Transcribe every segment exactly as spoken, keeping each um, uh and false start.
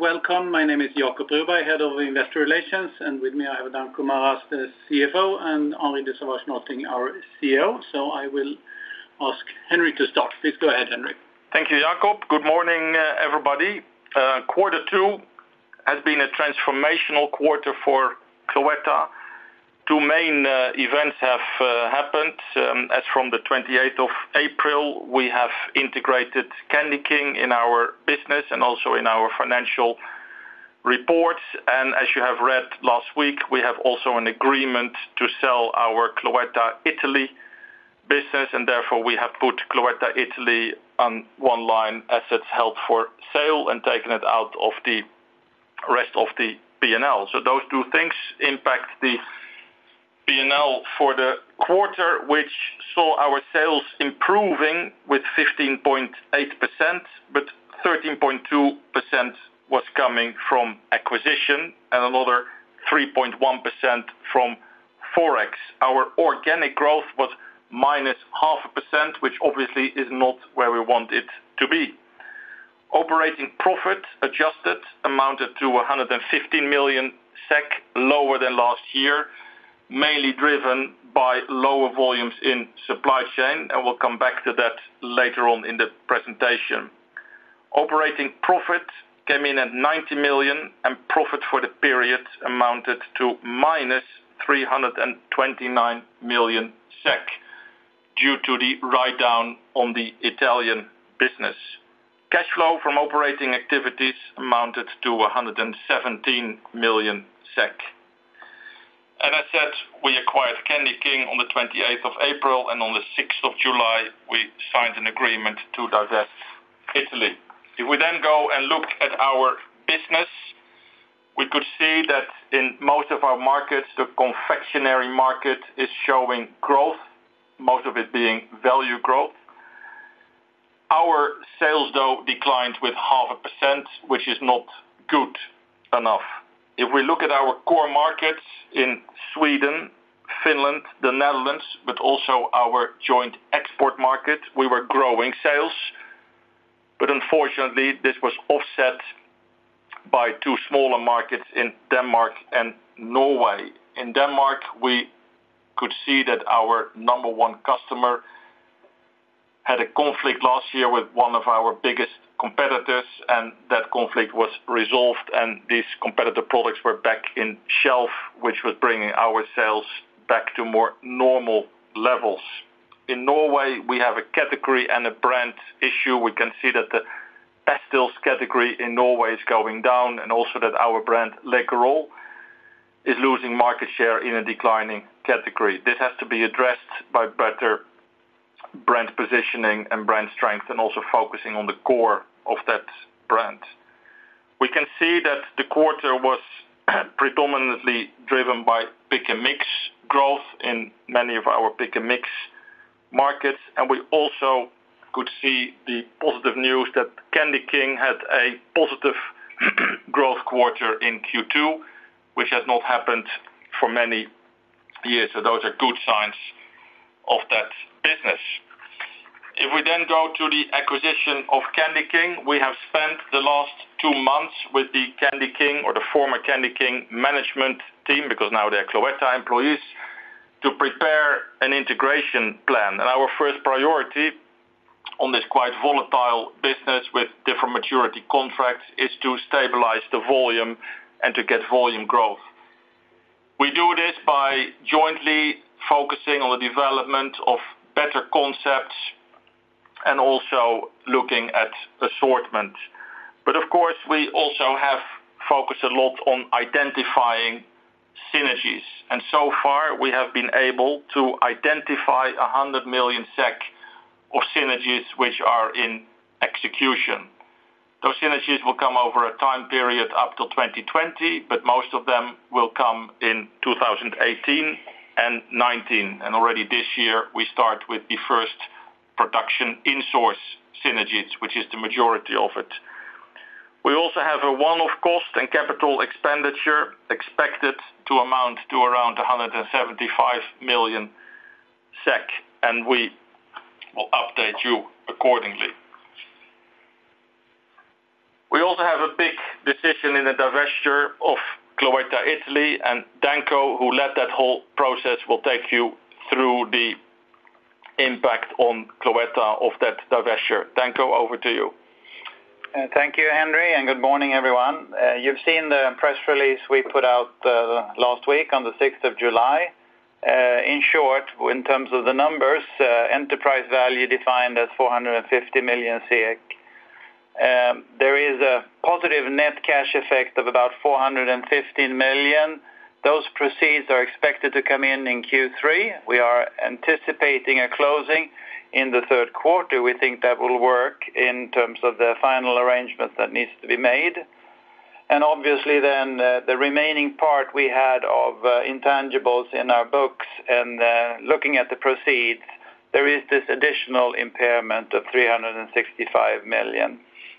welcome. My name is Jacob Broberg, Head of Investor Relations, and with me I have Danko Maras, the C F O, and Henri de Sauvage-Nolting, our C E O. So I will ask Henri to start. Please go ahead, Henri. Thank you, Jacob. Good morning, uh, everybody. Uh, quarter two has been a transformational quarter for Cloetta. Two main uh, events have uh, happened. Um, as from the twenty-eighth of April, we have integrated Candy King in our business and also in our financial reports. And as you have read last week, we have also an agreement to sell our Cloetta Italy business, and therefore we have put Cloetta Italy on one line, assets held for sale, and taken it out of the rest of the P and L. So those two things impact the P and L for the quarter, which saw our sales improving with fifteen point eight percent, but thirteen point two percent was coming from acquisition and another three point one percent from Forex. Our organic growth was minus half a percent, which obviously is not where we want it to be. Operating profit adjusted amounted to one hundred fifteen million S E K, lower than last year, mainly driven by lower volumes in supply chain, and we'll come back to that later on in the presentation. Operating profit came in at ninety million, and profit for the period amounted to minus three hundred twenty-nine million S E K due to the write-down on the Italian business. Cash flow from operating activities amounted to one hundred seventeen million S E K. And as said, we acquired Candy King on the twenty-eighth of April, and on the sixth of July, we signed an agreement to divest Italy. If we then go and look at our business, we could see that in most of our markets, the confectionery market is showing growth, most of it being value growth. Our sales, though, declined with half a percent, which is not good enough. If we look at our core markets in Sweden, Finland, the Netherlands, but also our joint export market, we were growing sales. But unfortunately, this was offset by two smaller markets in Denmark and Norway. In Denmark, we could see that our number one customer had a conflict last year with one of our biggest competitors, and that conflict was resolved, and these competitor products were back in shelf, which was bringing our sales back to more normal levels. In Norway, we have a category and a brand issue. We can see that the pastilles category in Norway is going down, and also that our brand Läkerol is losing market share in a declining category. This has to be addressed by better brand positioning and brand strength, and also focusing on the core of that brand. We can see that the quarter was predominantly driven by pick and mix growth in many of our pick and mix markets, and we also could see the positive news that Candy King had a positive growth quarter in Q two, which has not happened for many years. So those are good signs of that business. If we then go to the acquisition of Candy King, we have spent the last two months with the Candy King, or the former Candy King management team, because now they're Cloetta employees, to prepare an integration plan. And our first priority on this quite volatile business with different maturity contracts is to stabilize the volume and to get volume growth. We do this by jointly focusing on the development of better concepts and also looking at assortment. But of course, we also have focused a lot on identifying synergies. And so far, we have been able to identify one hundred million S E K of synergies which are in execution. Those synergies will come over a time period up till twenty twenty, but most of them will come in two thousand eighteen and nineteen. And already this year, we start with the first production in-source synergies, which is the majority of it. We also have a one-off cost and capital expenditure expected to amount to around one hundred seventy-five million S E K, and we will update you accordingly. We also have a big decision in the divestiture of Cloetta Italy, and Danko, who led that whole process, will take you through the impact on Cloetta of that divestiture. Danko, over to you. Uh, thank you, Henry, and good morning, everyone. Uh, you've seen the press release we put out uh, last week on the sixth of July. Uh, in short, in terms of the numbers, uh, enterprise value defined as four hundred fifty million S E K. Um, there is a positive net cash effect of about four hundred fifteen million. Those proceeds are expected to come in in Q three. We are anticipating a closing in the third quarter. We think that will work in terms of the final arrangements that needs to be made. And obviously then uh, the remaining part we had of uh, intangibles in our books, and uh, looking at the proceeds, there is this additional impairment of three hundred sixty-five million.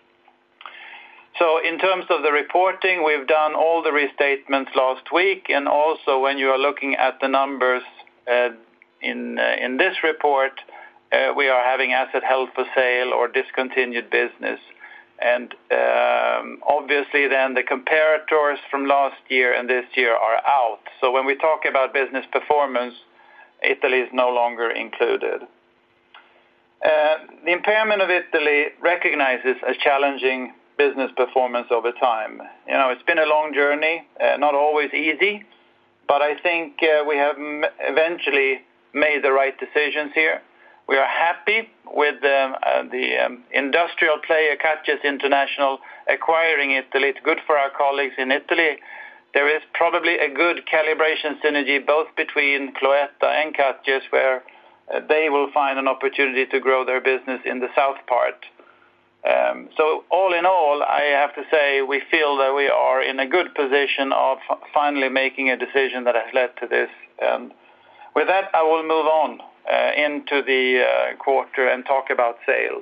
So in terms of the reporting, we've done all the restatements last week, and also when you are looking at the numbers uh, in uh, in this report, uh, we are having asset held for sale or discontinued business. And um, obviously then the comparators from last year and this year are out. So when we talk about business performance, Italy is no longer included. Uh, the impairment of Italy recognizes a challenging business performance over time. You know, it's been a long journey, uh, not always easy, but I think uh, we have m- eventually made the right decisions here. We are happy with um, uh, the um, industrial player Katjes International acquiring Italy. It's good for our colleagues in Italy. There is probably a good calibration synergy both between Cloetta and Katjes, where uh, they will find an opportunity to grow their business in the south part. Um, so all in all, I have to say we feel that we are in a good position of finally making a decision that has led to this. And with that, I will move on uh, into the uh, quarter and talk about sales.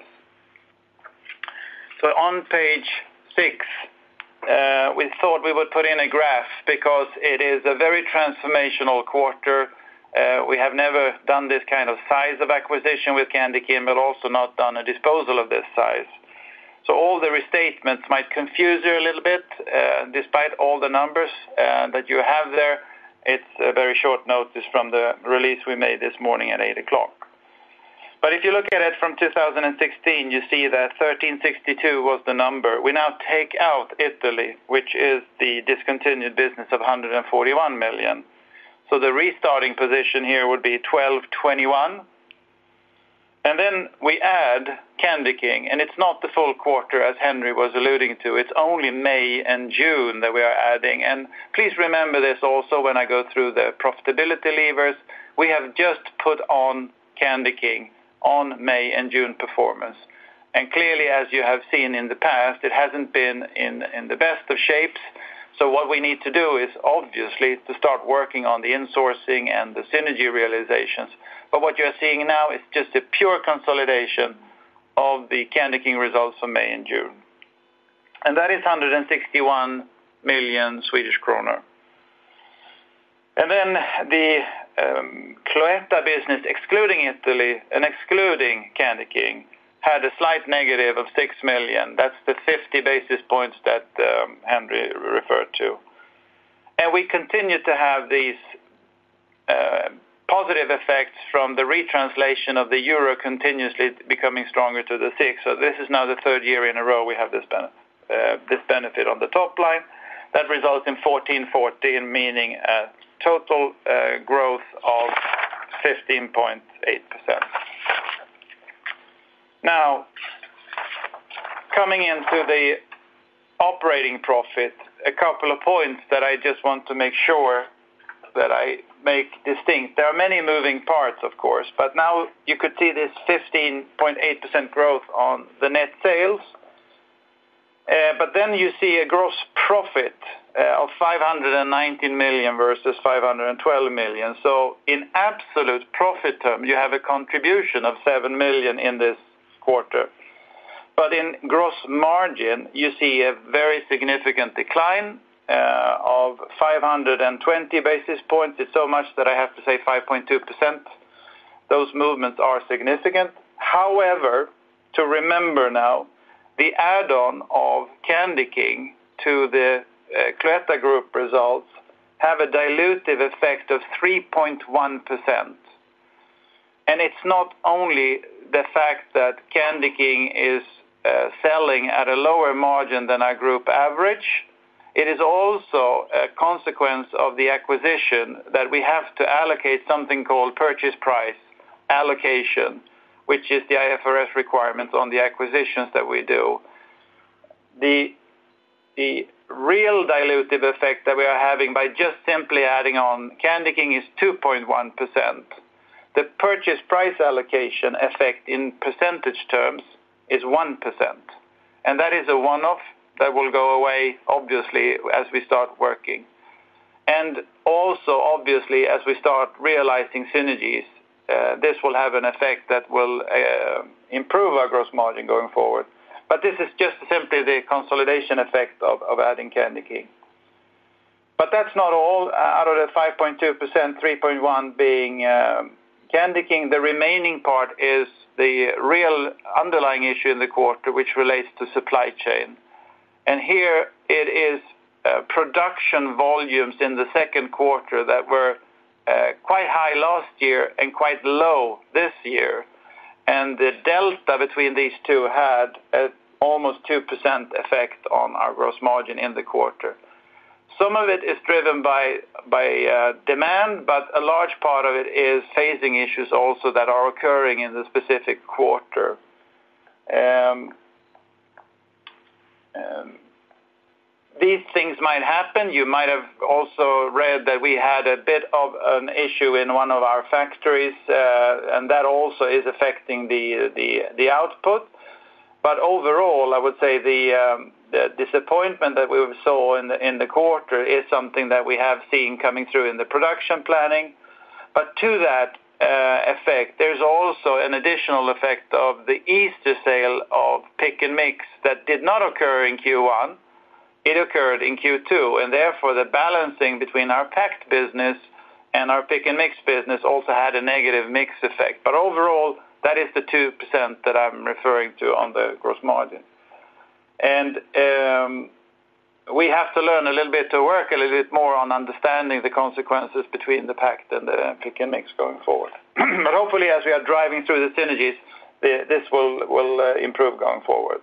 So on page six, uh, we thought we would put in a graph because it is a very transformational quarter. Uh, we have never done this kind of size of acquisition with CandyKing, but also not done a disposal of this size. So all the restatements might confuse you a little bit, uh, despite all the numbers uh, that you have there. It's a very short notice from the release we made this morning at eight o'clock. But if you look at it from two thousand sixteen, you see that thirteen sixty-two was the number. We now take out Italy, which is the discontinued business of one hundred forty-one million. So the restarting position here would be twelve twenty-one. And then we add CandyKing, and it's not the full quarter as Henry was alluding to. It's only May and June that we are adding. And please remember this also when I go through the profitability levers. We have just put on CandyKing on May and June performance. And clearly, as you have seen in the past, it hasn't been in, in the best of shapes. So what we need to do is obviously to start working on the insourcing and the synergy realizations. But what you're seeing now is just a pure consolidation of the CandyKing results for May and June. And that is one hundred sixty-one million Swedish kronor. And then the um, Cloetta business, excluding Italy and excluding CandyKing, had a slight negative of six million. That's the fifty basis points that um, Henry referred to. And we continue to have these uh, positive effects from the retranslation of the euro continuously becoming stronger to the SEK. So this is now the third year in a row we have this, ben- uh, this benefit on the top line. That results in fourteen fourteen, meaning a total uh, growth of fifteen point eight percent. Now, coming into the operating profit, a couple of points that I just want to make sure that I make distinct. There are many moving parts, of course, but now you could see this fifteen point eight percent growth on the net sales. Uh, but then you see a gross profit uh, of five hundred nineteen million versus five hundred twelve million. So in absolute profit term, you have a contribution of seven million in this quarter. But in gross margin, you see a very significant decline uh, of five hundred twenty basis points. It's so much that I have to say five point two percent. Those movements are significant. However, to remember now the add-on of Candyking to the uh, Cloetta Group results have a dilutive effect of three point one percent. And it's not only the fact that Candyking is uh, selling at a lower margin than our group average, it is also a consequence of the acquisition that we have to allocate something called purchase price allocation, which is the I F R S requirements on the acquisitions that we do. The, the real dilutive effect that we are having by just simply adding on Candyking is two point one percent. The purchase price allocation effect in percentage terms is one percent. And that is a one-off that will go away, obviously, as we start working. And also, obviously, as we start realizing synergies, uh, this will have an effect that will uh, improve our gross margin going forward. But this is just simply the consolidation effect of, of adding Candyking. But that's not all. Out of the five point two percent, three point one being um, Candyking, the remaining part is the real underlying issue in the quarter, which relates to supply chain. And here it is uh, production volumes in the second quarter that were uh, quite high last year and quite low this year. And the delta between these two had a almost two percent effect on our gross margin in the quarter. Some of it is driven by, by uh, demand, but a large part of it is phasing issues also that are occurring in the specific quarter. Um, Um, these things might happen. You might have also read that we had a bit of an issue in one of our factories, uh, and that also is affecting the, the, the output. But overall, I would say the, um, the disappointment that we saw in the, in the quarter is something that we have seen coming through in the production planning. But to that Uh, effect, there's also an additional effect of the Easter sale of Pick and Mix that did not occur in Q one. It occurred in Q two, and therefore the balancing between our packed business and our Pick and Mix business also had a negative mix effect. But overall, that is the two percent that I'm referring to on the gross margin. And um, we have to learn a little bit to work a little bit more on understanding the consequences between the packed and the Pick and Mix going forward. But hopefully, as we are driving through the synergies, the, this will, will uh, improve going forward.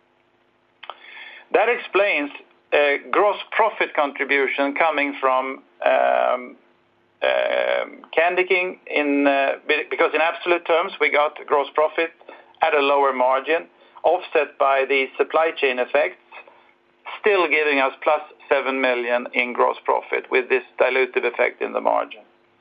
That explains uh, gross profit contribution coming from um, uh, Candyking, in, uh, because in absolute terms, we got gross profit at a lower margin, offset by the supply chain effects, still giving us plus seven million in gross profit with this dilutive effect in the margin.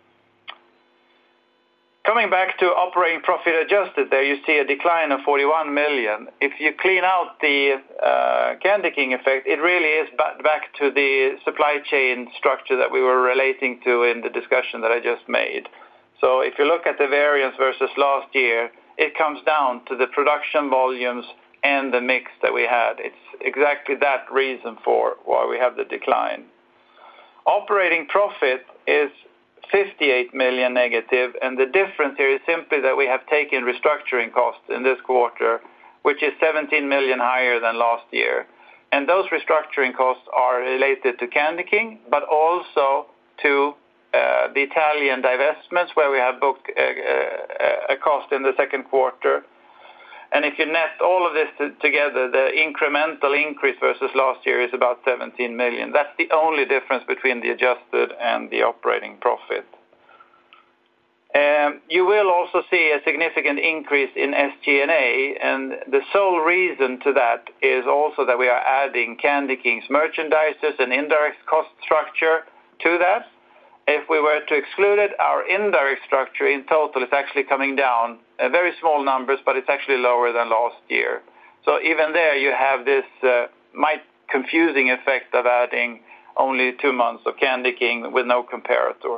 Coming back to operating profit adjusted, there you see a decline of forty-one million. If you clean out the uh, Candyking effect, it really is back to the supply chain structure that we were relating to in the discussion that I just made. So if you look at the variance versus last year, it comes down to the production volumes and the mix that we had. It's exactly that reason for why we have the decline. Operating profit is fifty-eight million negative, and the difference here is simply that we have taken restructuring costs in this quarter, which is seventeen million higher than last year. And those restructuring costs are related to Candyking, but also to uh, the Italian divestments, where we have booked a, a, a cost in the second quarter. And if you net all of this to, together, the incremental increase versus last year is about seventeen million. That's the only difference between the adjusted and the operating profit. Um, you will also see a significant increase in S G and A, and the sole reason to that is also that we are adding Candyking's merchandisers and indirect cost structure to that. If we were to exclude it, our indirect structure in total is actually coming down. Uh, very small numbers, but it's actually lower than last year. So even there you have this uh, might confusing effect of adding only two months of Candyking with no comparator.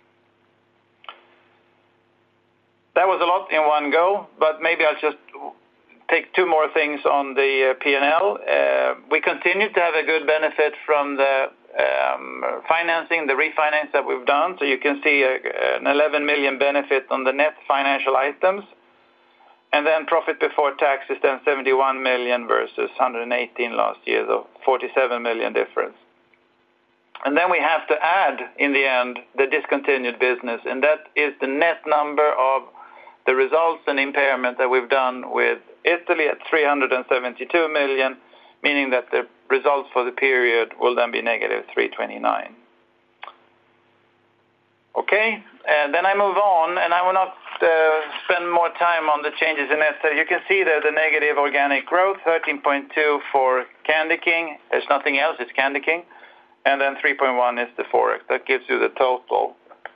That was a lot in one go, but maybe I'll just take two more things on the uh, P and L. Uh, we continue to have a good benefit from the um, financing, the refinance that we've done. So you can see a, an eleven million benefit on the net financial items. And then profit before tax is then seventy-one million versus one hundred eighteen last year, so forty-seven million difference. And then we have to add, in the end, the discontinued business, and that is the net number of the results and impairment that we've done with Italy at three hundred seventy-two million, meaning that the results for the period will then be negative three hundred twenty-nine. Okay, and then I move on, and I will not uh, spend more time on the changes in net sales. You can see there the negative organic growth, thirteen point two for Candy King. There's nothing else, it's Candy King. And then three point one is the Forex. That gives you the total.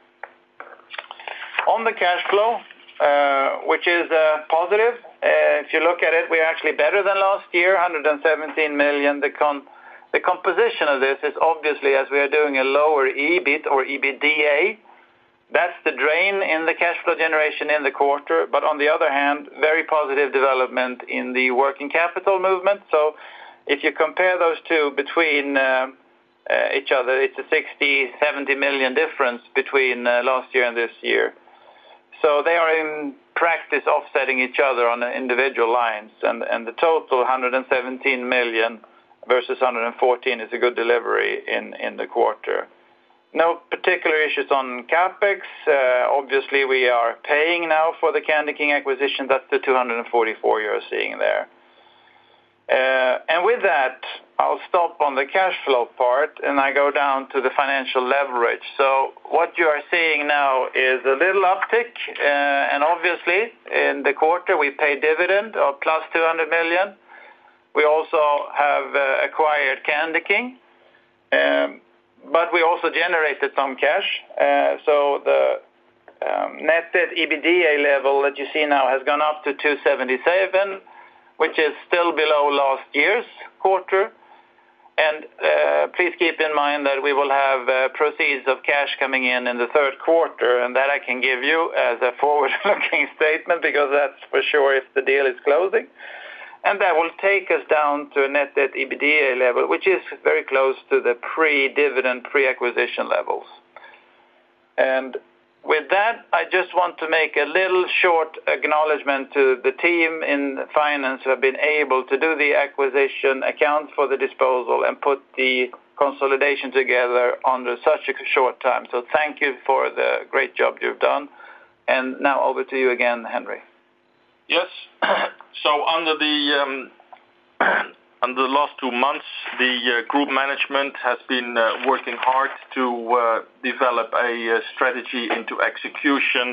On the cash flow, uh, which is uh, positive, uh, if you look at it, we're actually better than last year, one hundred seventeen million. The con the composition of this is obviously, as we are doing a lower E B I T or EBITDA, that's the drain in the cash flow generation in the quarter. But on the other hand, very positive development in the working capital movement. So if you compare those two between uh, uh, each other, it's a sixty, seventy million difference between uh, last year and this year. So they are in practice offsetting each other on the individual lines. And, and the total one hundred seventeen million versus one hundred fourteen is a good delivery in, in the quarter. No particular issues on CapEx. Uh, obviously, we are paying now for the Candy King acquisition. That's the two hundred forty-four you're seeing there. Uh, and with that, I'll stop on the cash flow part, and I go down to the financial leverage. So what you are seeing now is a little uptick, uh, and obviously, in the quarter, we pay dividend of plus two hundred million. We also have uh, acquired Candy King. Um, But we also generated some cash. Uh, so the um, net debt EBITDA level that you see now has gone up to two seventy-seven, which is still below last year's quarter. And uh, please keep in mind that we will have uh, proceeds of cash coming in in the third quarter, and that I can give you as a forward-looking statement, because that's for sure if the deal is closing. And that will take us down to a net debt EBITDA level, which is very close to the pre-dividend, pre-acquisition levels. And with that, I just want to make a little short acknowledgement to the team in finance who have been able to do the acquisition, account for the disposal, and put the consolidation together under such a short time. So thank you for the great job you've done. And now over to you again, Henry. Yes. So under the um, under the last two months, the uh, group management has been uh, working hard to uh, develop a uh, strategy into execution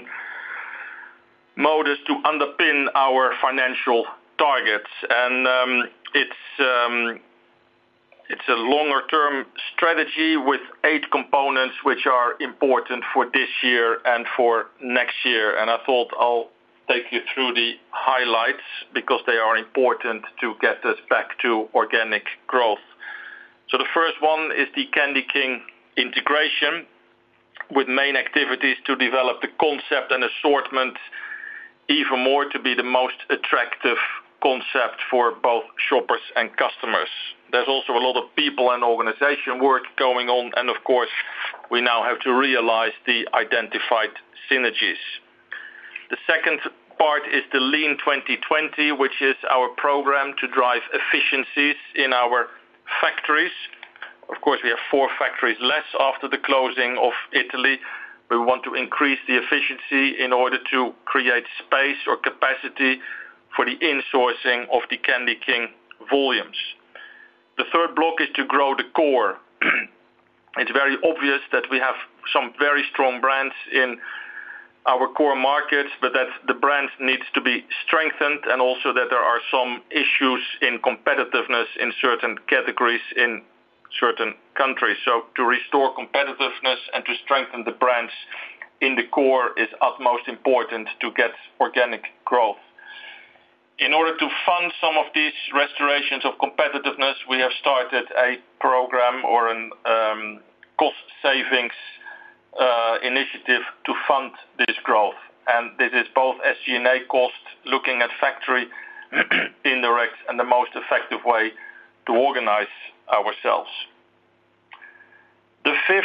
modus to underpin our financial targets, and um, it's um, it's a longer-term strategy with eight components which are important for this year and for next year, and I thought I'll take you through the highlights because they are important to get us back to organic growth. So the first one is the Candy King integration, with main activities to develop the concept and assortment even more to be the most attractive concept for both shoppers and customers. There's also a lot of people and organization work going on, and of course we now have to realize the identified synergies. The second part is the Lean twenty twenty, which is our program to drive efficiencies in our factories. Of course, we have four factories less after the closing of Italy. We want to increase the efficiency in order to create space or capacity for the insourcing of the Candy King volumes. The third block is to grow the core. It's very obvious that we have some very strong brands in our core markets, but that the brand needs to be strengthened, and also that there are some issues in competitiveness in certain categories in certain countries. So to restore competitiveness and to strengthen the brands in the core is utmost important to get organic growth. In order to fund some of these restorations of competitiveness, we have started a program or an um, cost savings Uh, initiative to fund this growth, and this is both S G and A cost, looking at factory indirect and the most effective way to organize ourselves. The fifth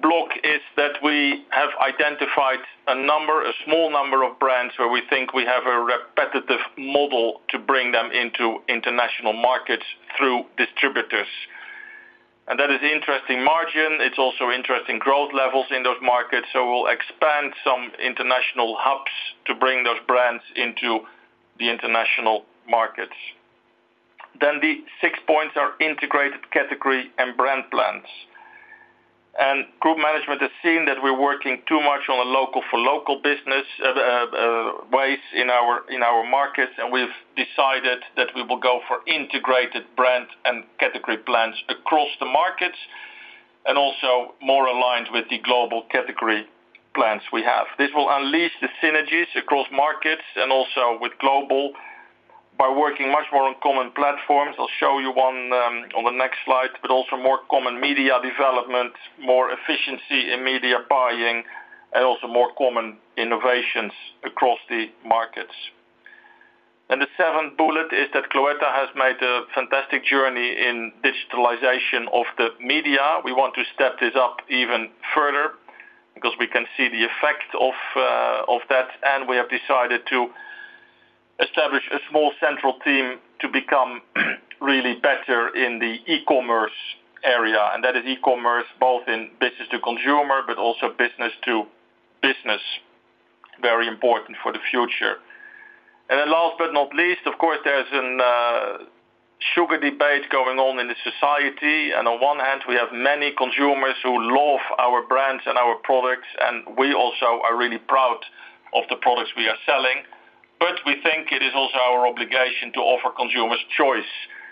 block is that we have identified a number, a small number of brands where we think we have a repetitive model to bring them into international markets through distributors. And that is interesting margin. It's also interesting growth levels in those markets. So we'll expand some international hubs to bring those brands into the international markets. Then the six points are integrated category and brand plans. And group management has seen that we're working too much on a local for local business uh, uh, ways in our in our markets, and we've decided that we will go for integrated brand and category plans across the markets, and also more aligned with the global category plans we have. This will unleash the synergies across markets and also with global, by working much more on common platforms. I'll show you one um, on the next slide, but also more common media development, more efficiency in media buying, and also more common innovations across the markets. And the seventh bullet is that Cloetta has made a fantastic journey in digitalization of the media. We want to step this up even further because we can see the effect of, uh, of that, and we have decided to establish a small central team to become really better in the e-commerce area, and that is e-commerce both in business to consumer but also business to business, very important for the future. And then last but not least, of course, there's an uh, sugar debate going on in the society, and on one hand we have many consumers who love our brands and our products, and we also are really proud of the products we are selling. But we think it is also our obligation to offer consumers choice.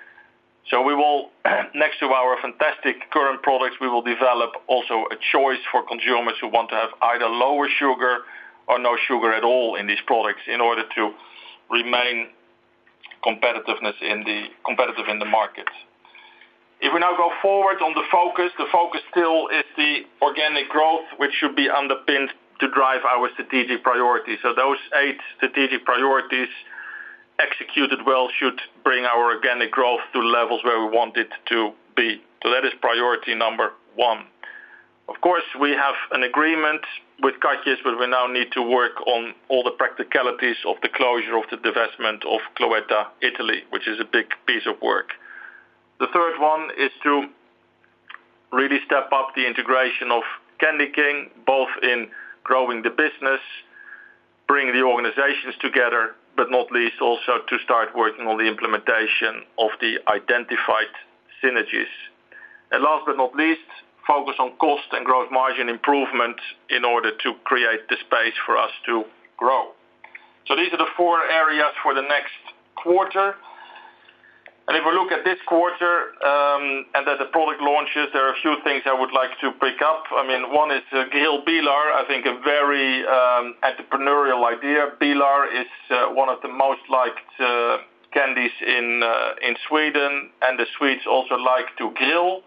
So we will, next to our fantastic current products, we will develop also a choice for consumers who want to have either lower sugar or no sugar at all in these products in order to remain competitiveness in the competitive in the market. If we now go forward on the focus, the focus still is the organic growth, which should be underpinned to drive our strategic priorities. So those eight strategic priorities executed well should bring our organic growth to levels where we want it to be. So that is priority number one. Of course, we have an agreement with Katjes, but we now need to work on all the practicalities of the closure of the divestment of Cloetta Italy, which is a big piece of work. The third one is to really step up the integration of Candy King, both in growing the business, bring the organizations together, but not least also to start working on the implementation of the identified synergies. And last but not least, focus on cost and gross margin improvement in order to create the space for us to grow. So these are the four areas for the next quarter. And if we look at this quarter um, and at the product launches, there are a few things I would like to pick up. I mean, one is uh, Grill Bilar, I think a very um, entrepreneurial idea. Bilar is uh, one of the most liked uh, candies in uh, in Sweden, and the Swedes also like to grill.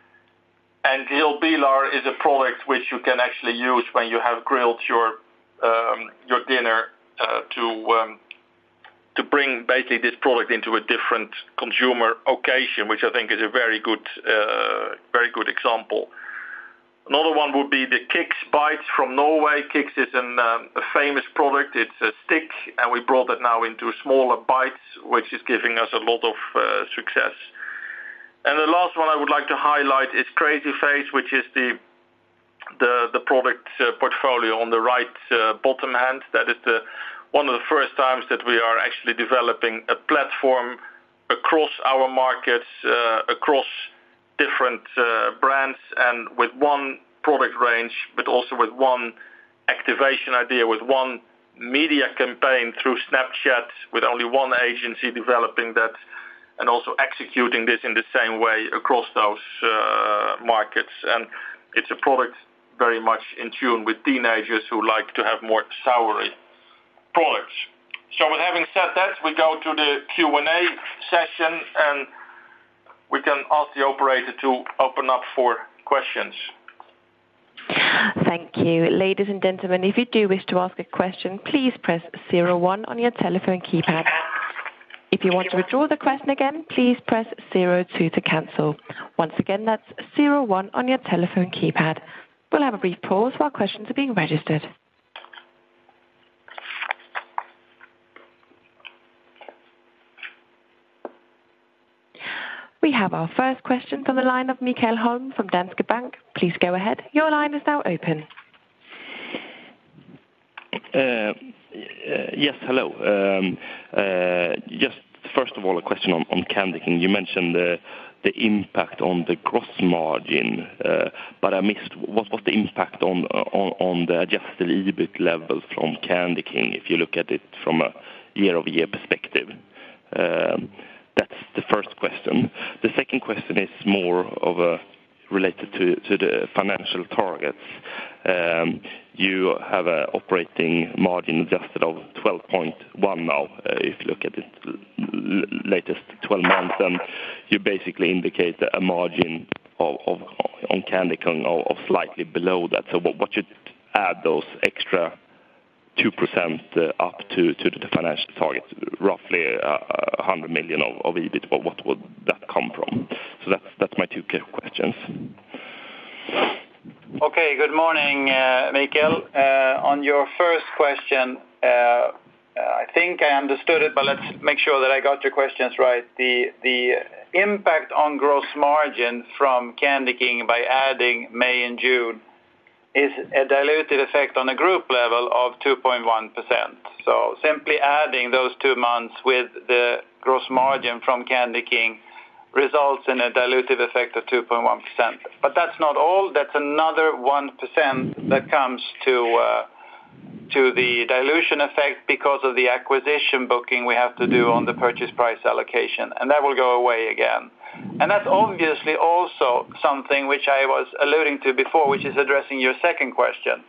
And Grill Bilar is a product which you can actually use when you have grilled your um, your dinner uh, to um, to bring basically this product into a different consumer occasion, which I think is a very good, uh, very good example. Another one would be the Kix Bites from Norway. Kix is an, um, a famous product. It's a stick, and we brought it now into smaller bites, which is giving us a lot of uh, success. And the last one I would like to highlight is Crazy Face, which is the the, the product uh, portfolio on the right uh, bottom hand. That is the one of the first times that we are actually developing a platform across our markets, uh, across different uh, brands, and with one product range, but also with one activation idea, with one media campaign through Snapchat, with only one agency developing that, and also executing this in the same way across those uh, markets. And it's a product very much in tune with teenagers who like to have more soury products. So with having said that, we go to the Q and A session, and we can ask the operator to open up for questions. Thank you. Ladies and gentlemen, if you do wish to ask a question, please press zero one on your telephone keypad. If you want to withdraw the question again, please press zero two to cancel. Once again, that's zero one on your telephone keypad. We'll have a brief pause while questions are being registered. We have our first question from the line of Mikael Holm from Danske Bank. Please go ahead. Your line is now open. Uh, yes, hello. Um, uh, just first of all, a question on, on Candyking. You mentioned the, the impact on the gross margin, uh, but I missed what was the impact on, on, on the adjusted EBIT level from Candyking if you look at it from a year-over-year perspective. Um, That's the first question. The second question is more of a related to, to the financial targets. Um, you have an operating margin adjusted of twelve point one now, uh, if you look at it l- latest twelve months, and you basically indicate a margin of, of on Candyking of, of slightly below that. So what, what should add those extra two percent uh, up to, to the financial target, roughly uh, one hundred million of, of EBIT, but what would that come from? So that's, that's my two questions. Okay, good morning, uh, Mikael. Uh, on your first question, uh, I think I understood it, but let's make sure that I got your questions right. The, the impact on gross margin from Candyking by adding May and June is a dilutive effect on the group level of two point one percent. So simply adding those two months with the gross margin from Candyking results in a dilutive effect of two point one percent. But that's not all. That's another one percent that comes to uh, to the dilution effect because of the acquisition booking we have to do on the purchase price allocation, and that will go away again. And that's obviously also something which I was alluding to before, which is addressing your second question.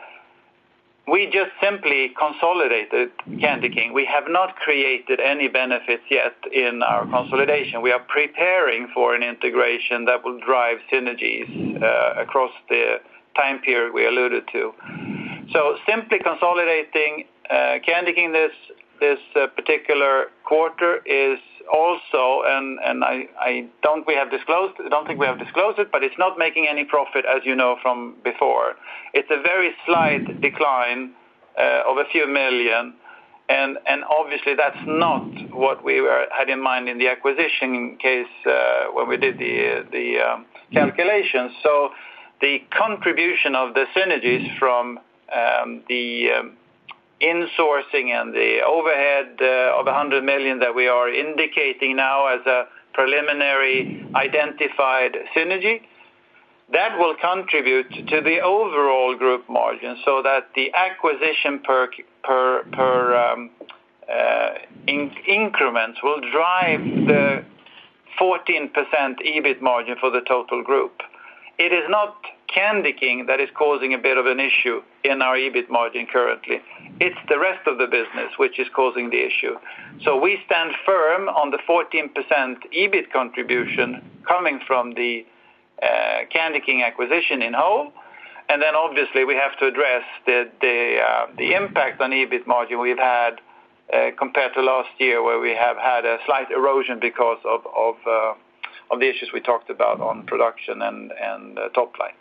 We just simply consolidated Candyking. We have not created any benefits yet in our consolidation. We are preparing for an integration that will drive synergies uh, across the time period we alluded to. So simply consolidating uh, Candyking this this uh, particular quarter is also, and, and I, I don't we have disclosed I don't think we have disclosed it, but it's not making any profit, as you know from before. It's a very slight decline uh, of a few million, and and obviously that's not what we were, had in mind in the acquisition case uh, when we did the the um, calculations. So the contribution of the synergies from um, the um, insourcing and the overhead uh, of one hundred million that we are indicating now as a preliminary identified synergy, that will contribute to the overall group margin, so that the acquisition per per per um, uh, in, increments will drive the fourteen percent EBIT margin for the total group. It is not Candyking that is causing a bit of an issue in our EBIT margin currently. It's the rest of the business which is causing the issue. So we stand firm on the fourteen percent EBIT contribution coming from the uh, Candyking acquisition in whole, and then obviously we have to address the the, uh, the impact on EBIT margin we've had uh, compared to last year, where we have had a slight erosion because of of, uh, of the issues we talked about on production and and uh, top line.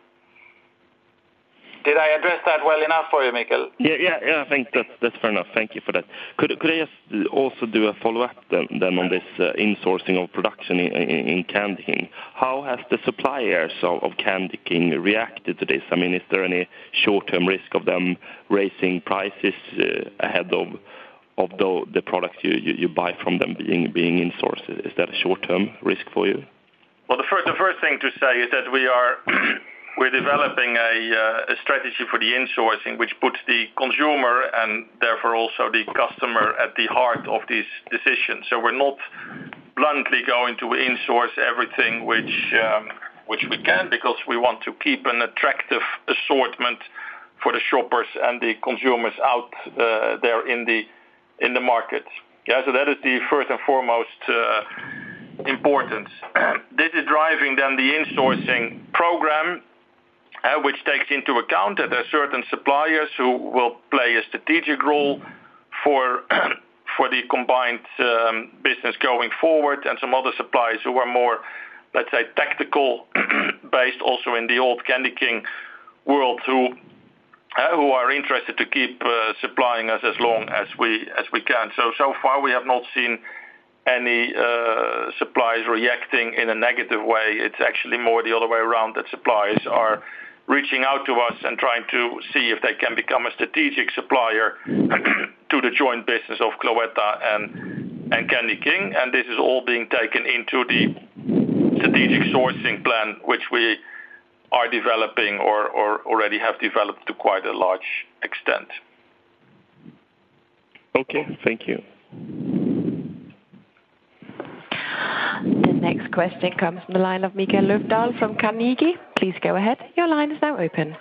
Did I address that well enough for you, Mikael? Yeah, yeah, yeah. I think that's that's fair enough. Thank you for that. Could could I just also do a follow up then, then on this uh, insourcing of production in, in, in Candyking? How has the suppliers of, of Candyking reacted to this? I mean, is there any short term risk of them raising prices uh, ahead of of the the products you, you, you buy from them being being insourced? Is that a short term risk for you? Well, the first the first thing to say is that we are. We're developing a, uh, a strategy for the insourcing, which puts the consumer and therefore also the customer at the heart of these decisions. So we're not bluntly going to insource everything which um, which we can, because we want to keep an attractive assortment for the shoppers and the consumers out uh, there in the in the market. Yeah, so that is the first and foremost uh, importance. This is driving then the insourcing program. Uh, which takes into account that there are certain suppliers who will play a strategic role for for the combined um, business going forward, and some other suppliers who are more, let's say, tactical based, also in the old Candyking world who uh, who are interested to keep uh, supplying us as long as we as we can. So so far we have not seen any uh, suppliers reacting in a negative way. It's actually more the other way around, that suppliers are reaching out to us and trying to see if they can become a strategic supplier to the joint business of Cloetta and and Candy King, and this is all being taken into the strategic sourcing plan, which we are developing or, or already have developed to quite a large extent. Okay, thank you. The next question comes from the line of Mikael Löfdahl from Carnegie. Please go ahead. Your line is now open.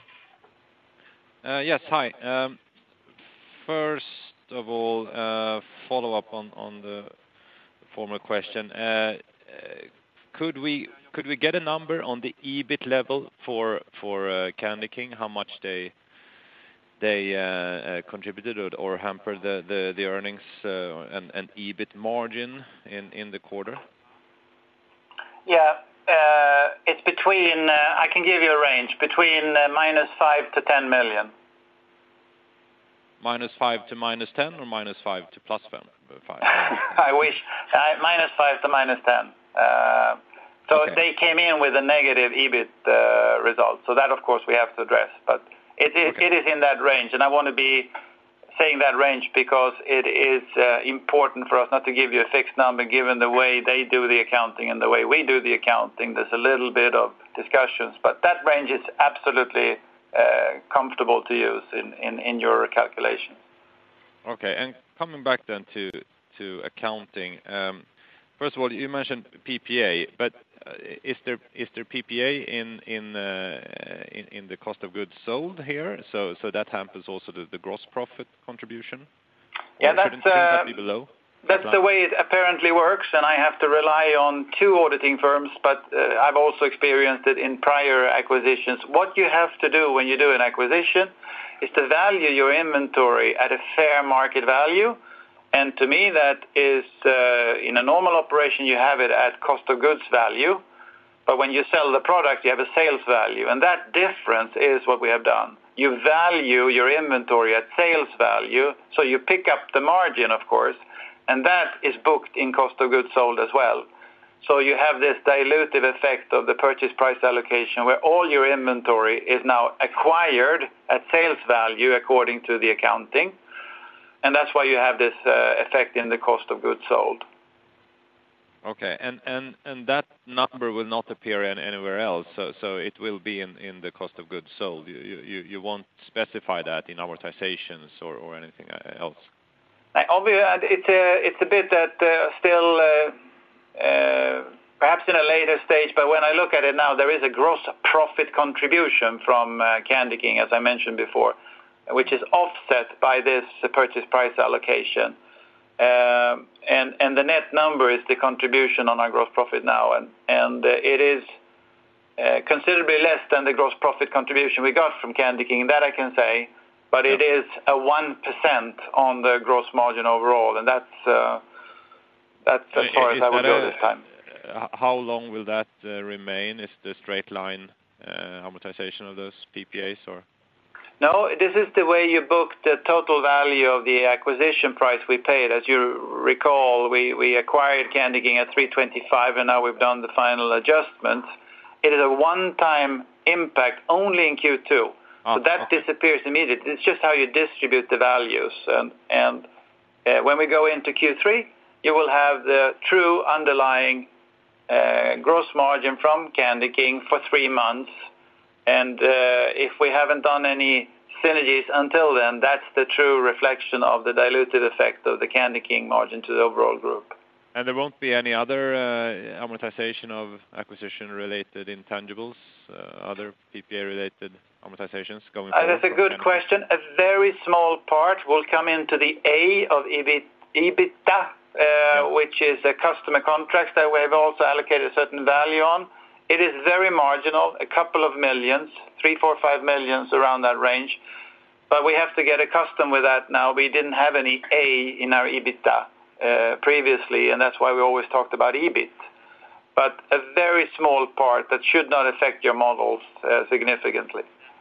Uh, yes, hi. Um, first of all, uh, follow up on, on the former question. Uh, uh, could we could we get a number on the EBIT level for for uh, Candy King? How much they they uh, uh, contributed or, or hampered the, the, the earnings uh, and, and EBIT margin in, in the quarter? Yeah, uh, it's between, uh, I can give you a range, between uh, minus five to ten million. Minus five to minus ten or minus five to plus five? I wish. Uh, minus five to minus ten. Uh, so okay. They came in with a negative EBIT uh, result. So that, of course, we have to address. But it is, okay. it is in that range. And I want to be saying that range because it is uh, important for us not to give you a fixed number given the way they do the accounting and the way we do the accounting. There's a little bit of discussions. But that range is absolutely uh, comfortable to use in, in, in your calculations. Okay. And coming back then to, to accounting, um, first of all, you mentioned P P A, but uh, is there is there P P A in in, uh, in in the cost of goods sold here? So so that hampers also the, the gross profit contribution. Yeah, or that's shouldn't, shouldn't that be below. That's the way it apparently works, and I have to rely on two auditing firms. But uh, I've also experienced it in prior acquisitions. What you have to do when you do an acquisition is to value your inventory at a fair market value. And to me, that is, uh, in a normal operation, you have it at cost of goods value. But when you sell the product, you have a sales value. And that difference is what we have done. You value your inventory at sales value, so you pick up the margin, of course, and that is booked in cost of goods sold as well. So you have this dilutive effect of the purchase price allocation where all your inventory is now acquired at sales value according to the accounting. And that's why you have this uh, effect in the cost of goods sold. Okay, and, and, and that number will not appear in, anywhere else, so so it will be in, in the cost of goods sold. You, you, you won't specify that in amortizations or, or anything else? Obviously, it's a, it's a bit that uh, still uh, uh, perhaps in a later stage, but when I look at it now, there is a gross profit contribution from uh, Candy King, as I mentioned before, which is offset by this uh, purchase price allocation. Um, and, and the net number is the contribution on our gross profit now, and, and uh, it is uh, considerably less than the gross profit contribution we got from Candy King, that I can say, but it is a one percent on the gross margin overall, and that's, uh, that's as far as I would go this time. How long will that uh, remain? Is the straight line uh, amortization of those P P As, or? No, this is the way you book the total value of the acquisition price we paid. As you recall, we, we acquired Candy King at three twenty-five, and now we've done the final adjustments. It is a one-time impact only in Q two. Oh, so that okay. disappears immediately. It's just how you distribute the values. And, and uh, when we go into Q three, you will have the true underlying uh, gross margin from Candy King for three months. And uh, if we haven't done any synergies until then, that's the true reflection of the dilutive effect of the Candy King margin to the overall group. And there won't be any other uh, amortization of acquisition-related intangibles, uh, other P P A-related amortizations going forward? Uh, that's a good question. A very small part will come into the A of EBIT, EBITDA, uh, yeah. which is a customer contract that we have also allocated a certain value on. It is very marginal, a couple of millions, three, four, five millions around that range. But we have to get accustomed with that now. We didn't have any A in our EBITDA uh, previously, and that's why we always talked about EBIT. But a very small part that should not affect your models uh, significantly.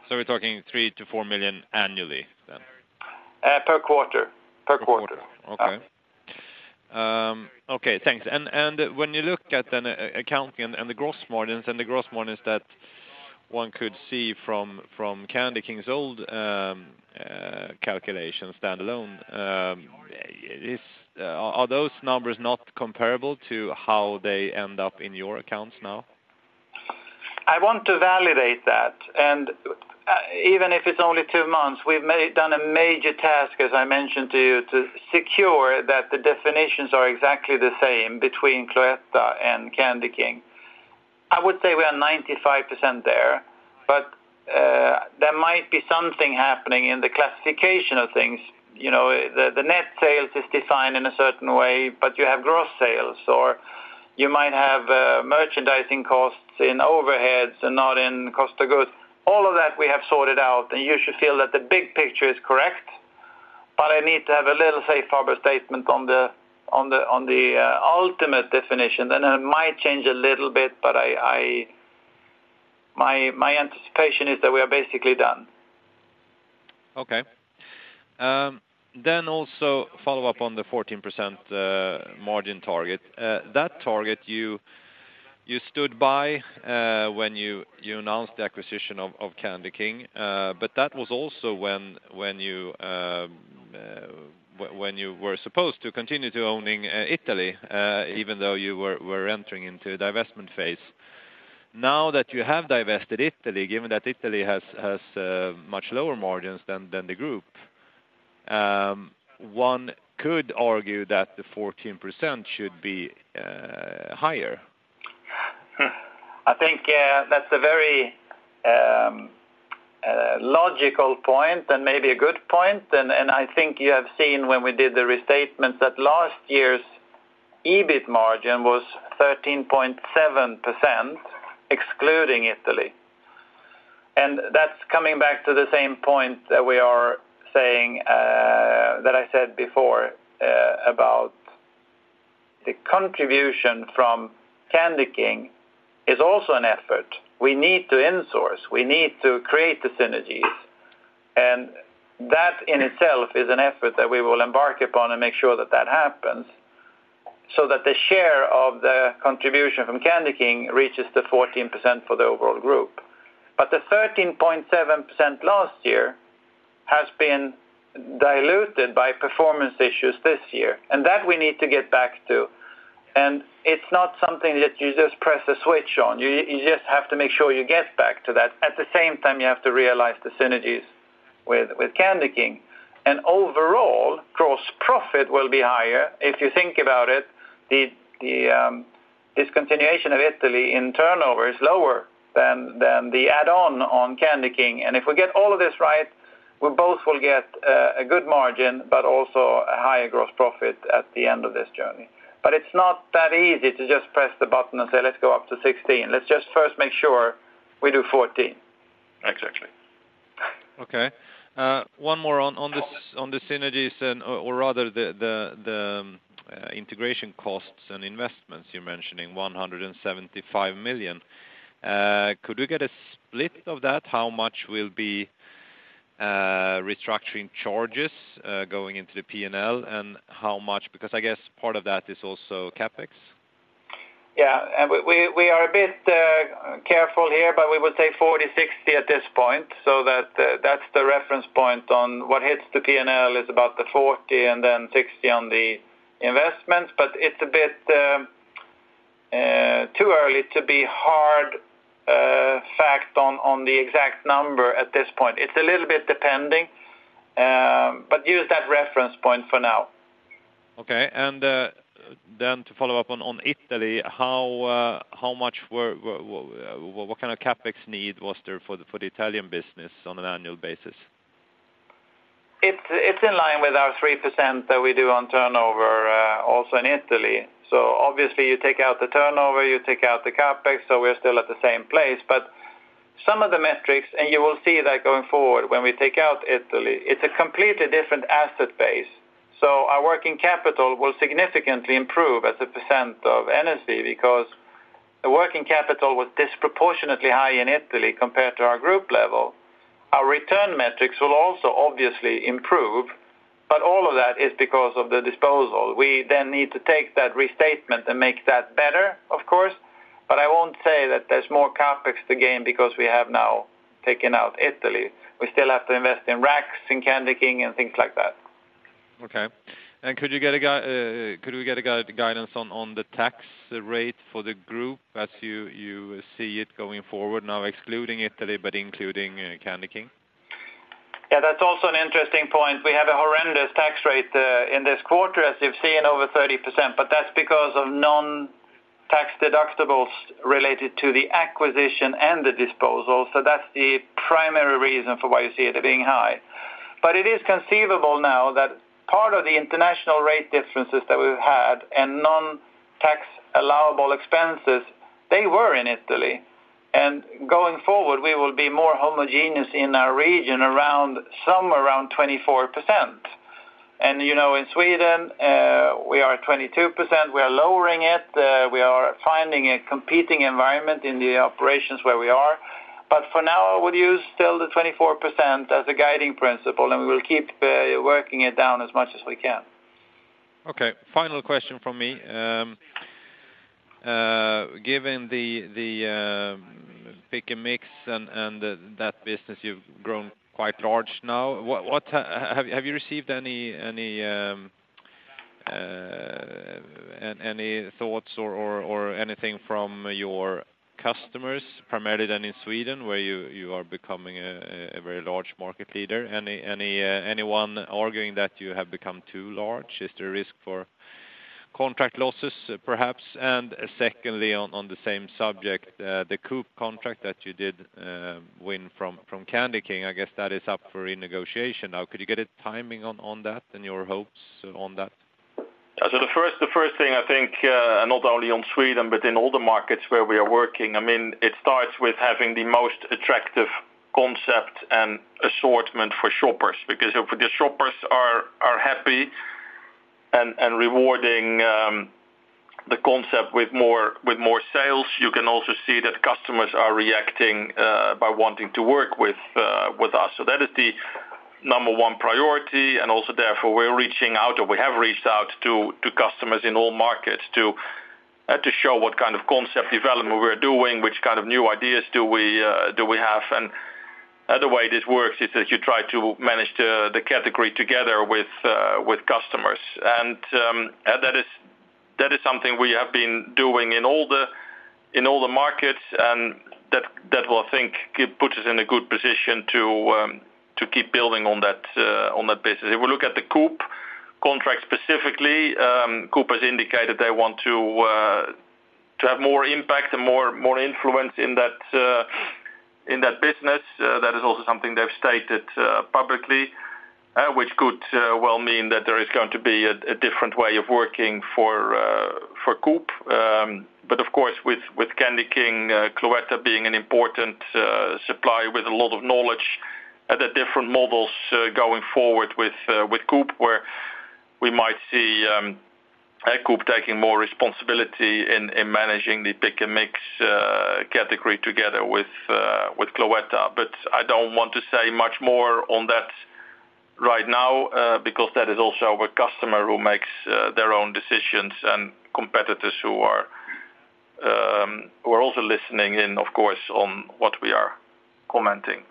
So we're talking three to four million annually then? Uh, per quarter. Per, Per quarter. quarter. Okay. Um, okay, thanks. And and when you look at then uh, accounting and, and the gross margins and the gross margins that one could see from from Candy King's old um, uh, calculation standalone, um, is uh, are those numbers not comparable to how they end up in your accounts now? I want to validate that, and uh, even if it's only two months, we've made, done a major task, as I mentioned to you, to secure that the definitions are exactly the same between Cloetta and Candy King. I would say we are ninety-five percent there, but uh, there might be something happening in the classification of things. You know, the, the net sales is defined in a certain way, but you have gross sales, or you might have uh, merchandising costs in overheads and not in cost of goods. All of that we have sorted out, and you should feel that the big picture is correct. But I need to have a little safe harbor statement on the on the on the uh, ultimate definition. Then it might change a little bit, but I, I my my anticipation is that we are basically done. Okay. Um, then also follow up on the fourteen percent uh, margin target. Uh, that target you you stood by uh, when you, you announced the acquisition of, of Candy King, uh, but that was also when when you um, uh, when you were supposed to continue to owning uh, Italy, uh, even though you were, were entering into a divestment phase. Now that you have divested Italy, given that Italy has has uh, much lower margins than than the group, um, one could argue that the fourteen percent should be uh, higher. I think uh, that's a very um, uh, logical point and maybe a good point. And, and I think you have seen when we did the restatements that last year's EBIT margin was thirteen point seven percent, excluding Italy. And that's coming back to the same point that we are saying, uh, that I said before, uh, about the contribution from Candy King is also an effort. We need to insource. We need to create the synergies. And that in itself is an effort that we will embark upon and make sure that that happens, so that the share of the contribution from Candy King reaches the fourteen percent for the overall group. But the thirteen point seven percent last year has been diluted by performance issues this year, and that we need to get back to. And it's not something that you just press a switch on. You, you just have to make sure you get back to that. At the same time, you have to realize the synergies with, with Candy King. And overall, gross profit will be higher. If you think about it, the, the um, discontinuation of Italy in turnover is lower than, than the add-on on Candy King. And if we get all of this right, we both will get uh, a good margin, but also a higher gross profit at the end of this journey. But it's not that easy to just press the button and say, let's go up to sixteen. Let's just first make sure we do fourteen. Exactly. Okay. Uh, one more on, on, this, on the synergies, and, or, or rather the, the, the um, uh, integration costs and investments you're mentioning, one hundred seventy-five million. Uh, could we get a split of that? How much will be Uh, restructuring charges uh, going into the P and L, and how much, because I guess part of that is also CapEx? Yeah, and we, we, we are a bit uh, careful here, but we would say forty sixty at this point, so that uh, that's the reference point on what hits the P and L is about the forty and then sixty on the investments, but it's a bit uh, uh, too early to be hard Uh, fact on, on the exact number at this point. It's a little bit depending, um, but use that reference point for now. Okay, and uh, then to follow up on, on Italy, how uh, how much were, were, were what kind of CapEx need was there for the, for the Italian business on an annual basis? It's it's in line with our three percent that we do on turnover uh, also in Italy. So obviously you take out the turnover, you take out the CapEx, so we're still at the same place. But some of the metrics, and you will see that going forward when we take out Italy, it's a completely different asset base. So our working capital will significantly improve as a percent of N S V, because the working capital was disproportionately high in Italy compared to our group level. Our return metrics will also obviously improve, but all of that is because of the disposal. We then need to take that restatement and make that better, of course, but I won't say that there's more capex to gain because we have now taken out Italy. We still have to invest in racks, in Candyking, and things like that. Okay. And could you get a gui- uh, could we get a gui- guidance on, on the tax rate for the group as you, you see it going forward now, excluding Italy but including uh, Candyking? Yeah, that's also an interesting point. We have a horrendous tax rate uh, in this quarter, as you've seen, over thirty percent, but that's because of non-tax deductibles related to the acquisition and the disposal, so that's the primary reason for why you see it being high. But it is conceivable now that part of the international rate differences that we've had and non-tax allowable expenses, they were in Italy. And going forward, we will be more homogeneous in our region around, somewhere around twenty-four percent. And, you know, in Sweden, uh, we are at twenty-two percent. We are lowering it. Uh, we are finding a competing environment in the operations where we are. But for now, I would use still the twenty-four percent as a guiding principle, and we will keep uh, working it down as much as we can. Okay. Final question from me. Um, uh, given the the um, pick and mix and and uh, that business, you've grown quite large now. What what ha- have have you received any any um, uh, any thoughts or, or or anything from your customers, primarily then in Sweden, where you, you are becoming a, a very large market leader? Any any uh, anyone arguing that you have become too large? Is there a risk for contract losses, uh, perhaps? And uh, secondly, on, on the same subject, uh, the Coop contract that you did uh, win from from Candyking, I guess that is up for renegotiation now. Could you get a timing on, on that and your hopes on that? So the first, the first thing I think, uh, not only on Sweden but in all the markets where we are working, I mean, it starts with having the most attractive concept and assortment for shoppers. Because if the shoppers are are happy and and rewarding um, the concept with more with more sales, you can also see that customers are reacting uh, by wanting to work with uh, with us. So that is the number one priority, and also therefore we're reaching out, or we have reached out to to customers in all markets to uh, to show what kind of concept development we're doing, which kind of new ideas do we uh, do we have. And uh, the way this works is that you try to manage the the category together with uh, with customers, and um, uh, that is that is something we have been doing in all the in all the markets, and that that will, I think, puts us in a good position to um, to keep building on that uh, on that business. If we look at the Coop contract specifically, um, Coop has indicated they want to uh, to have more impact and more more influence in that uh, in that business. Uh, that is also something they've stated uh, publicly, uh, which could uh, well mean that there is going to be a, a different way of working for uh, for Coop. Um, but of course, with with Candyking, uh, Cloetta being an important uh, supplier with a lot of knowledge, Uh, the different models uh, going forward with uh, with Coop, where we might see um, uh, Coop taking more responsibility in, in managing the pick and mix uh, category together with uh, with Cloetta. But I don't want to say much more on that right now uh, because that is also a customer who makes uh, their own decisions, and competitors who are um, who are also listening in, of course, on what we are commenting.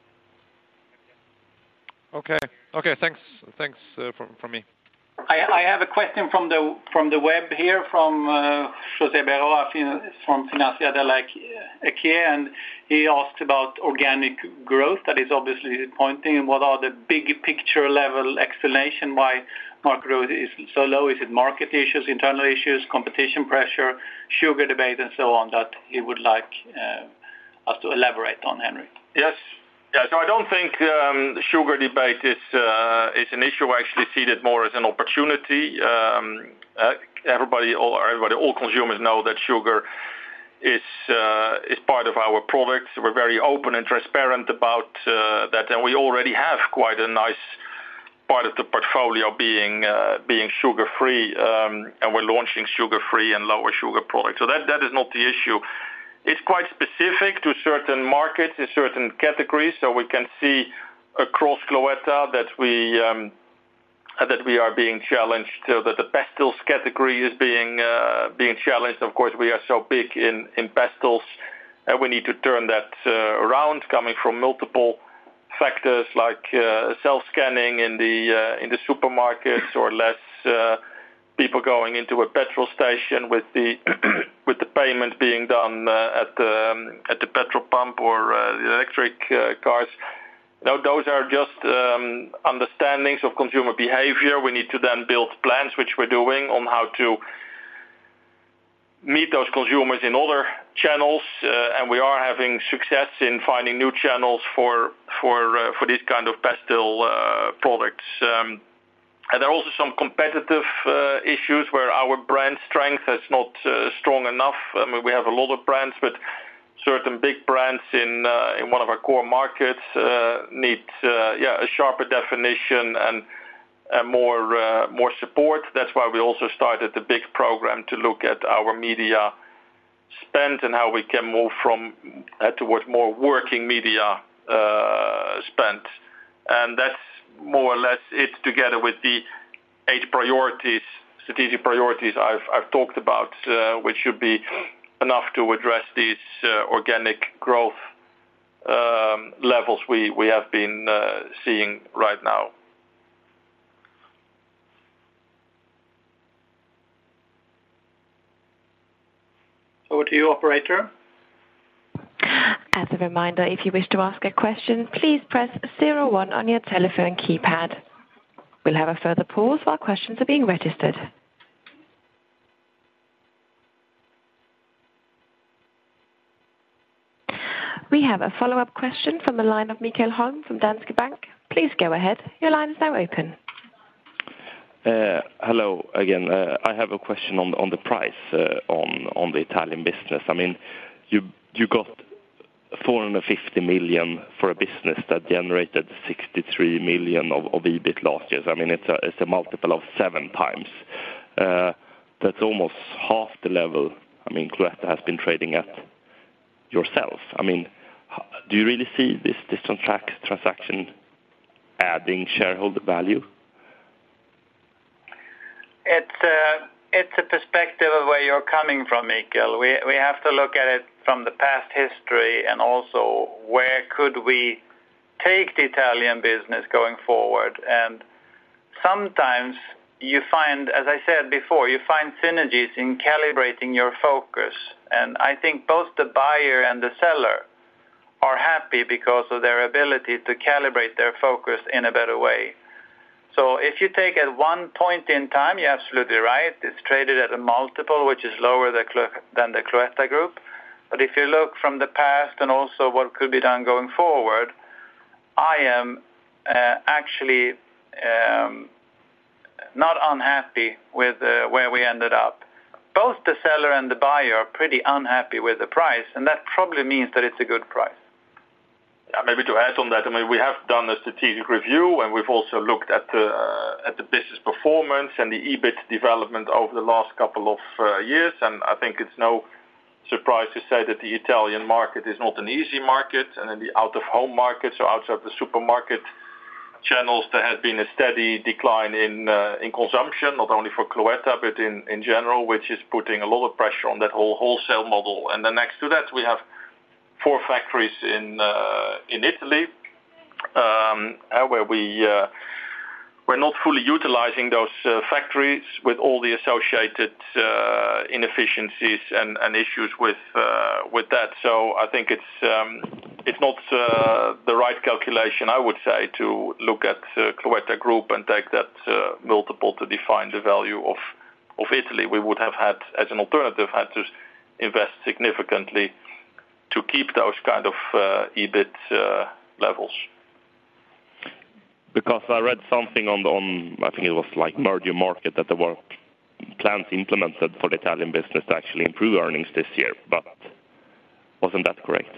Okay. Okay. Thanks. Thanks uh, from from me. I, I have a question from the from the web here from uh, José Berroa from Financia de la Equie, and he asks about organic growth. That is obviously pointing. What are the big picture level explanation why market growth is so low? Is it market issues, internal issues, competition pressure, sugar debate, and so on? That he would like uh, us to elaborate on, Henry. Yes. Yeah, so I don't think um, the sugar debate is uh, is an issue. I actually see it more as an opportunity. Um, uh, everybody, all everybody, all consumers know that sugar is uh, is part of our products. We're very open and transparent about uh, that, and we already have quite a nice part of the portfolio being uh, being sugar free, um, and we're launching sugar free and lower sugar products. So that that is not the issue. it's quite specific to certain markets in certain categories. So we can see across Cloetta that we um, that we are being challenged. So that the pastilles category is being uh, being challenged. Of course, we are so big in in pastilles, and we need to turn that uh, around, coming from multiple factors like uh, self-scanning in the uh, in the supermarkets, or less uh, people going into a petrol station with the with the payment being done uh, at the um, at the petrol pump, or uh, the electric uh, cars. You know, those are just um, understandings of consumer behavior. We need to then build plans, which we're doing, on how to meet those consumers in other channels, uh, and we are having success in finding new channels for for uh, for these kind of pastille uh, products. Um, and there are also some competitive uh, issues where our brand strength is not uh, strong enough. I mean, we have a lot of brands, but certain big brands in uh, in one of our core markets uh, need uh, yeah a sharper definition and Uh, more uh, more support. That's why we also started a big program to look at our media spend and how we can move from uh, towards more working media uh, spend. And that's more or less it, together with the eight priorities, strategic priorities I've I've talked about, uh, which should be enough to address these uh, organic growth um, levels we we have been uh, seeing right now. Over to you, operator. As a reminder, if you wish to ask a question, please press zero one on your telephone keypad. We'll have a further pause while questions are being registered. We have a follow-up question from the line of Mikael Holm from Danske Bank. Please go ahead. Your line is now open. Uh, hello again. Uh, I have a question on on the price uh, on on the Italian business. I mean, you you got four hundred fifty million for a business that generated sixty-three million of, of EBIT last year. So, I mean, it's a it's a multiple of seven times. Uh, that's almost half the level. I mean, Cloetta has been trading at yourself. I mean, do you really see this this transaction adding shareholder value? It's a, it's a perspective of where you're coming from, Mikael. We, we have to look at it from the past history, and also where could we take the Italian business going forward. And sometimes you find, as I said before, you find synergies in calibrating your focus. And I think both the buyer and the seller are happy because of their ability to calibrate their focus in a better way. So if you take at one point in time, you're absolutely right. It's traded at a multiple which is lower than the Cloetta Group. But if you look from the past and also what could be done going forward, I am uh, actually um, not unhappy with uh, where we ended up. Both the seller and the buyer are pretty unhappy with the price, and that probably means that it's a good price. Yeah, maybe to add on that, I mean, we have done a strategic review, and we've also looked at the uh, at the business performance and the EBIT development over the last couple of uh, years. And I think it's no surprise to say that the Italian market is not an easy market, and in the out-of-home market, so outside the supermarket channels, there has been a steady decline in uh, in consumption, not only for Cloetta but in in general, which is putting a lot of pressure on that whole wholesale model. And then next to that, we have four factories in uh, in Italy, um, where we uh, we're not fully utilizing those uh, factories with all the associated uh, inefficiencies and, and issues with uh, with that. So I think it's um, it's not uh, the right calculation, I would say, to look at uh, Cloetta Group and take that uh, multiple to define the value of of Italy. We would have had, as an alternative, had to invest significantly to keep those kind of uh, EBIT uh, levels. Because I read something on, the, on I think it was like Merger Market, that there were plans implemented for the Italian business to actually improve earnings this year, but wasn't that correct?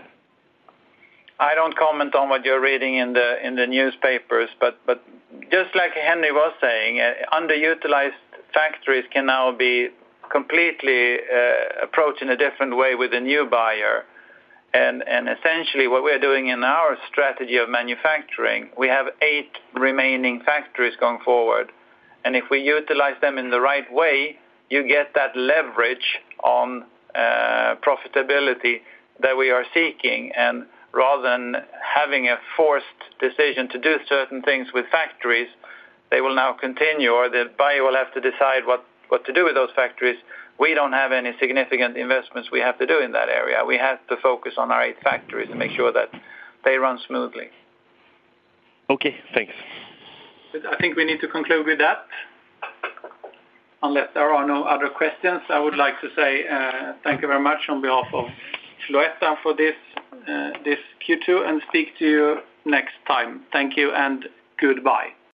I don't comment on what you're reading in the in the newspapers, but, but just like Henry was saying, uh, underutilized factories can now be completely uh, approach in a different way with a new buyer. And, and essentially what we're doing in our strategy of manufacturing, we have eight remaining factories going forward. And if we utilize them in the right way, you get that leverage on uh, profitability that we are seeking. And rather than having a forced decision to do certain things with factories, they will now continue, or the buyer will have to decide what, what to do with those factories. We don't have any significant investments we have to do in that area. We have to focus on our eight factories and make sure that they run smoothly. Okay, thanks. I think we need to conclude with that. Unless there are no other questions, I would like to say uh, thank you very much on behalf of Cloetta for this, uh, this Q two, and speak to you next time. Thank you and goodbye.